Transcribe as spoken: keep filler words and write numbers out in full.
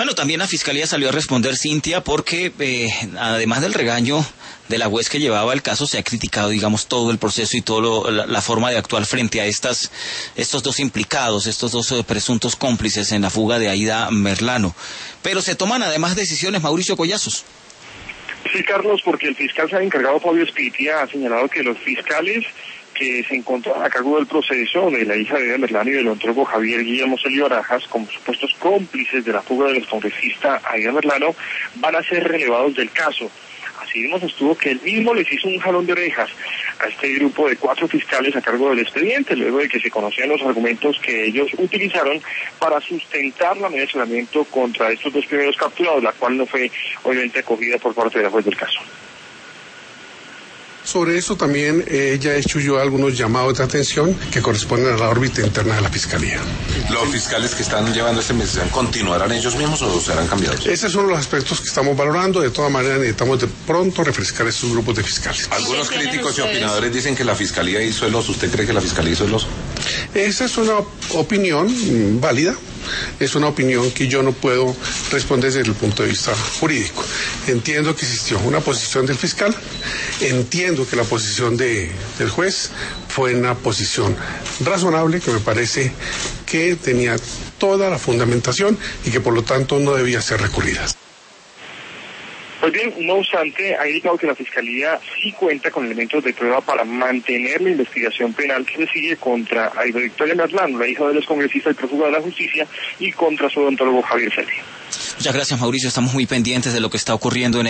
Bueno, también la Fiscalía salió a responder, Cintia, porque eh, además del regaño de la juez que llevaba el caso, se ha criticado, digamos, todo el proceso y toda la, la forma de actuar frente a estas, estos dos implicados, estos dos eh, presuntos cómplices en la fuga de Aida Merlano. Pero se toman además decisiones, Mauricio Collazos. Sí, Carlos, porque el fiscal se ha encargado, Fabio Spitia, ha señalado que los fiscales que se encontraron a cargo del proceso de la hija de Aida Merlano y del odontólogo Javier Guillermo Celio Barajas, como supuestos cómplices de la fuga del excongresista Aida Merlano, van a ser relevados del caso. Así mismo sostuvo que él mismo les hizo un jalón de orejas a este grupo de cuatro fiscales a cargo del expediente, luego de que se conocían los argumentos que ellos utilizaron para sustentar la medida de aislamiento contra estos dos primeros capturados, la cual no fue obviamente acogida por parte de la juez del caso. Sobre eso también eh, ella ha hecho yo algunos llamados de atención que corresponden a la órbita interna de la Fiscalía. ¿Los fiscales que están llevando este mensaje continuarán ellos mismos o serán cambiados? Esos son los aspectos que estamos valorando. De todas maneras necesitamos de pronto refrescar estos grupos de fiscales. Algunos críticos y opinadores dicen que la Fiscalía hizo el oso. ¿Usted cree que la Fiscalía hizo el oso? Esa es una opinión mm, válida. Es una opinión que yo no puedo responder desde el punto de vista jurídico. Entiendo que existió una posición del fiscal, entiendo que la posición de, del juez fue una posición razonable, que me parece que tenía toda la fundamentación y que por lo tanto no debía ser recurrida. Pues bien, no obstante, ha indicado que la Fiscalía sí cuenta con elementos de prueba para mantener la investigación penal que se sigue contra Aida Victoria Merlano, la hija del excongresista y prófugo de la justicia, y contra su odontólogo Javier Celio. Muchas gracias, Mauricio. Estamos muy pendientes de lo que está ocurriendo en